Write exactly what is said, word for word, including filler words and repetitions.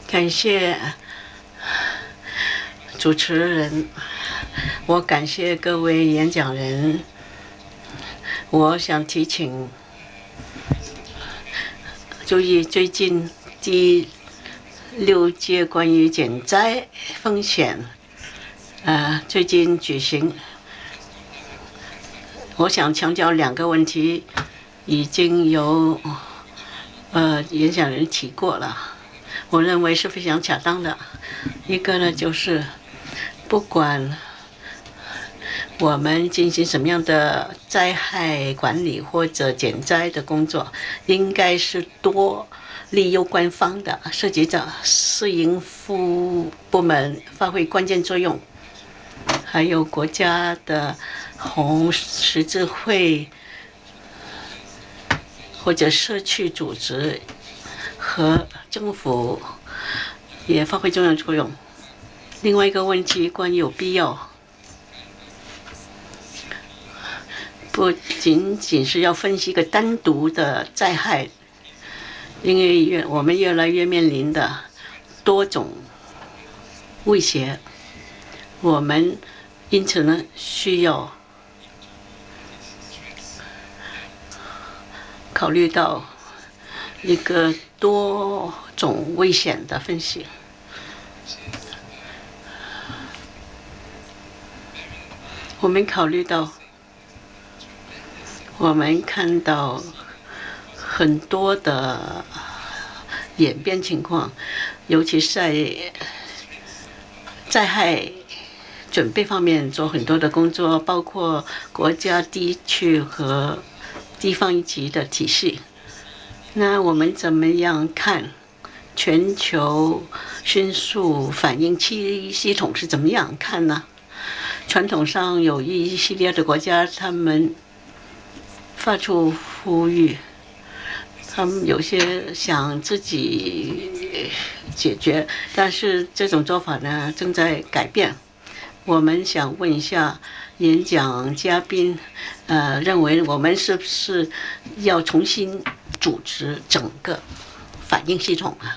感谢主持人，我感谢各位演讲人。我想提醒，注意最近第六届关于减灾风险，呃，最近举行。我想强调两个问题，已经有呃演讲人提过了，我认为是非常恰当的。一个呢，就是不管我们进行什么样的灾害管理或者减灾的工作，应该是多利用官方的，涉及着私营服务部门发挥关键作用，还有国家的红十字会或者社区组织和政府也发挥重要作用。另外一个问题，关于有必要不仅仅是要分析一个单独的灾害，因为越我们越来越面临的多种威胁，我们因此呢需要考虑到一个多种危险的分析。我们考虑到，我们看到很多的演变情况，尤其是在灾害准备方面做很多的工作，包括国家、地区和地方一级的体系。那我们怎么样看全球迅速反应器系统是怎么样看呢？传统上有一系列的国家，他们发出呼吁，他们有些想自己解决，但是这种做法呢正在改变。我们想问一下演讲嘉宾，呃，认为我们是不是要重新组织整个反应系统啊？